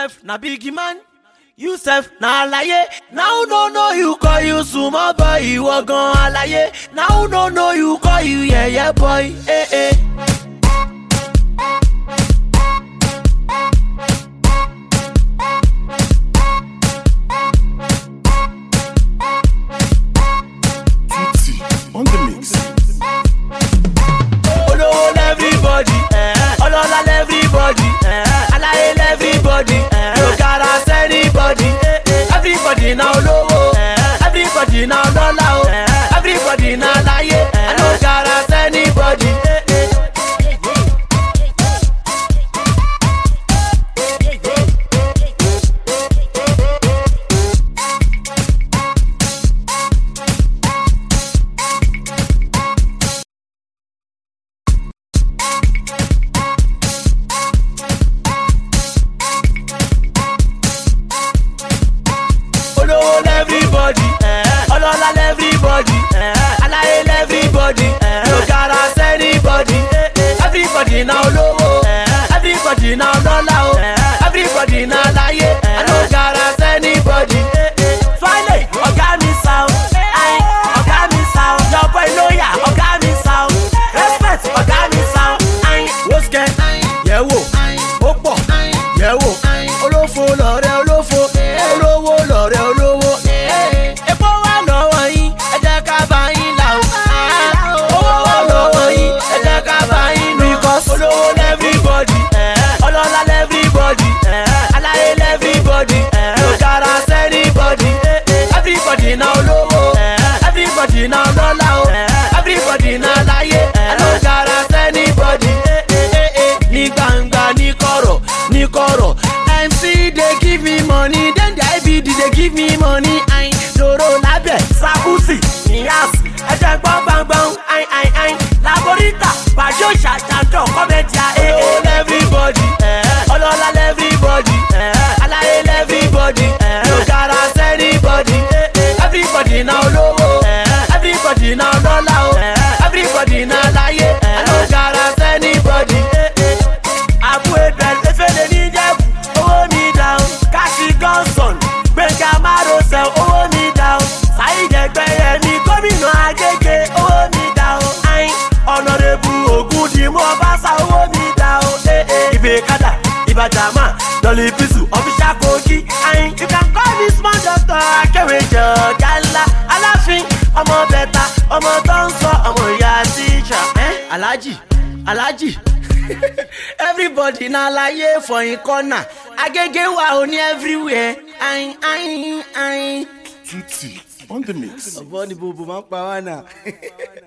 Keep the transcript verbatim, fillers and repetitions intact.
Yusuf na big man. Yusuf na alaye. Now no no you call you sumo boy. You gon alaye. Now no no you call you yeah yeah boy. Eh eh. On the mix. Olowo everybody, Olola everybody, Alaye everybody, no garas anybody. Everybody now Olowo, everybody now Olola, everybody now Alaye, no garas anybody. Everybody, Olola everybody, Alaye everybody, no garas anybody. Everybody now Olowo, everybody now Olola, everybody now Alaye, no garas anybody. Finally, Oga mi sound, aye, Oga mi sound, your boy lawyer, Oga mi sound, respect, Oga mi sound, aye, what's get, yeah wo, opo, yeah wo, olofo lore olofo, olowo lore olowo. Everybody now Olowo, everybody now Olola, everybody now Alaye, no garas anybody. Ni gbangba ni koro, ni koro. M C they give me money, then the I B D they give me money. Ain doro labe, sabusi, nias, eje gbon bang bang, ain ain ain. Laborita, bajo shashanto, komedia. Olowo everybody, Olola everybody, Alaye everybody, no garas anybody. Everybody now Olowo, everybody now Olola, everybody now Alaye, no garas anybody. Abu Ebel, Efele Nijebu, owo mi down. Kashi Gunson, Gbenga Marosel, owo mi down. Saheed Egbeyemi, Gómìnà Agége, owo mi down. Ayin, Honorable Ogundimo Obasa, owo mi down. Eh eh, Ibekada, Ibajama, Dolly Bisu, official Kogi. Ayin, you can call me small doctor, Akewejo, Gala, Alafin, ọmọ bẹta, ọmọ tó ń sọ, ọmọ ìyá tíṣà. Eh, Alhaji, Alhaji. Everybody na Alaye for in corner. Agege wa oni everywhere. Ayin, ayin, ayin. Tutti on the mix. Ọ̀bọ ni bobo máa ń pa wá náà.